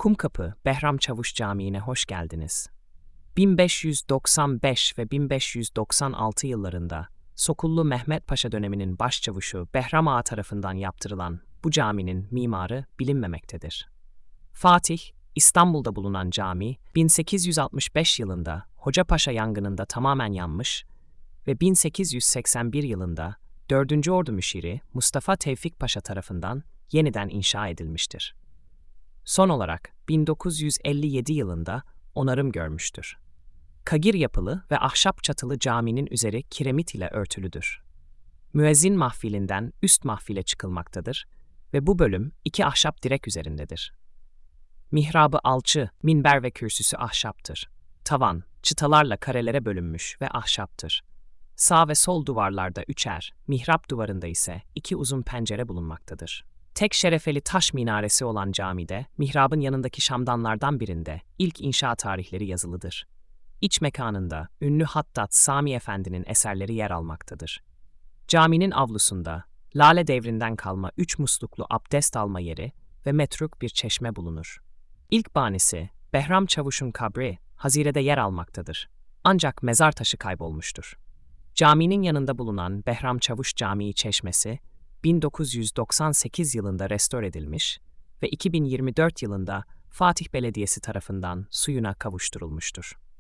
Kumkapı Behram Çavuş Camii'ne hoş geldiniz. 1595 ve 1596 yıllarında Sokullu Mehmet Paşa döneminin başçavuşu Behram Ağa tarafından yaptırılan bu caminin mimarı bilinmemektedir. Fatih, İstanbul'da bulunan cami, 1865 yılında Hocapaşa yangınında tamamen yanmış ve 1881 yılında 4. Ordu Müşiri Mustafa Tevfik Paşa tarafından yeniden inşa edilmiştir. Son olarak 1957 yılında onarım görmüştür. Kagir yapılı ve ahşap çatılı caminin üzeri kiremit ile örtülüdür. Müezzin mahfilinden üst mahfile çıkılmaktadır ve bu bölüm iki ahşap direk üzerindedir. Mihrabı alçı, minber ve kürsüsü ahşaptır. Tavan, çıtalarla karelere bölünmüş ve ahşaptır. Sağ ve sol duvarlarda üçer, mihrap duvarında ise iki uzun pencere bulunmaktadır. Tek şerefeli taş minaresi olan camide, mihrabın yanındaki şamdanlardan birinde ilk inşa tarihleri yazılıdır. İç mekanında ünlü hattat Sami Efendi'nin eserleri yer almaktadır. Caminin avlusunda Lale devrinden kalma 3 musluklu abdest alma yeri ve metruk bir çeşme bulunur. İlk banisi Behram Çavuş'un kabri hazirede yer almaktadır. Ancak mezar taşı kaybolmuştur. Caminin yanında bulunan Behram Çavuş Camii çeşmesi 1998 yılında restore edilmiş ve 2024 yılında Fatih Belediyesi tarafından suyuna kavuşturulmuştur.